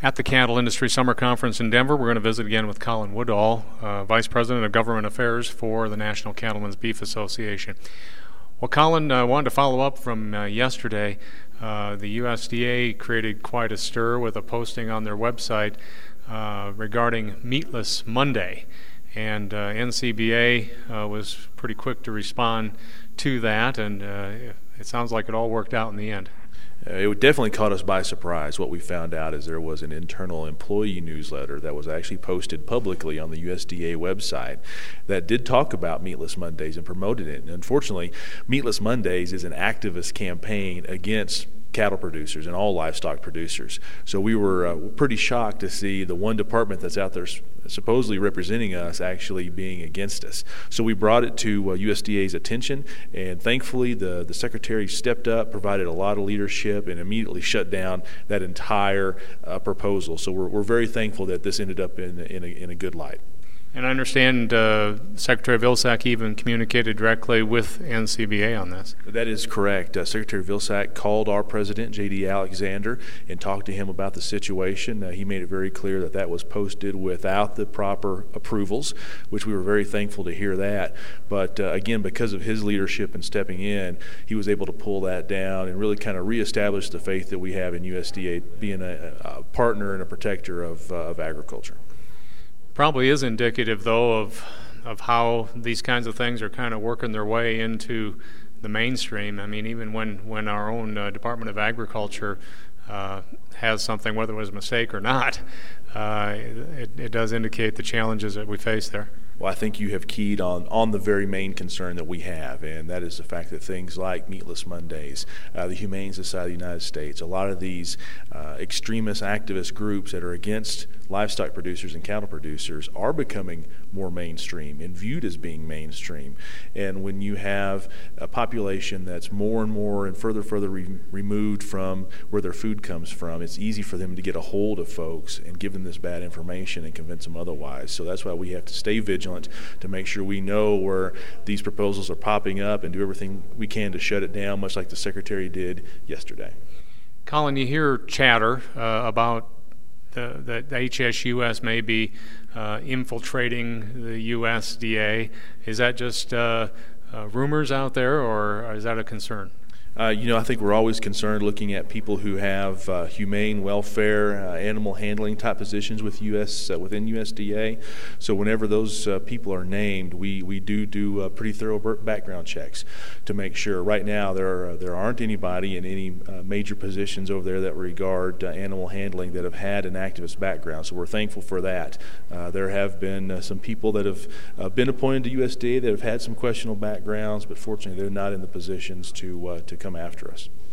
At the Cattle Industry Summer Conference in Denver, we're going to visit again with Colin Woodall, Vice President of Government Affairs for the National Cattlemen's Beef Association. Well, Colin, I wanted to follow up from yesterday. The USDA created quite a stir with a posting on their website regarding Meatless Monday, and NCBA was pretty quick to respond to that, and it sounds like it all worked out in the end. It definitely caught us by surprise. What we found out is there was an internal employee newsletter that was actually posted publicly on the USDA website that did talk about Meatless Mondays and promoted it. And unfortunately, Meatless Mondays is an activist campaign against cattle producers and all livestock producers. So we were pretty shocked to see the one department that's out there supposedly representing us actually being against us. So we brought it to USDA's attention, and thankfully the secretary stepped up, provided a lot of leadership, and immediately shut down that entire proposal. So we're very thankful that this ended up in a good light. And I understand Secretary Vilsack even communicated directly with NCBA on this. That is correct. Secretary Vilsack called our president, J.D. Alexander, and talked to him about the situation. He made it very clear that that was posted without the proper approvals, which we were very thankful to hear that. But again, because of his leadership and stepping in, he was able to pull that down and really kind of reestablish the faith that we have in USDA being a partner and a protector of agriculture. Probably is indicative, though, of how these kinds of things are kind of working their way into the mainstream. I mean, even when our own Department of Agriculture has something, whether it was a mistake or not, it does indicate the challenges that we face there. Well, I think you have keyed on the very main concern that we have, and that is the fact that things like Meatless Mondays, the Humane Society of the United States, a lot of these extremist activist groups that are against livestock producers and cattle producers are becoming more mainstream and viewed as being mainstream. And when you have a population that's more and more and further removed from where their food comes from, it's easy for them to get a hold of folks and give them this bad information and convince them otherwise. So that's why we have to stay vigilant to make sure we know where these proposals are popping up and do everything we can to shut it down, much like the Secretary did yesterday. Colin, you hear chatter about the HSUS may be infiltrating the USDA. Is that just rumors out there, or is that a concern? I think we're always concerned looking at people who have humane welfare, animal handling type positions within USDA. So whenever those people are named, we do pretty thorough background checks to make sure. Right now, there aren't anybody in any major positions over there that regard animal handling that have had an activist background. So we're thankful for that. There have been some people that have been appointed to USDA that have had some questionable backgrounds, but fortunately, they're not in the positions to come after us.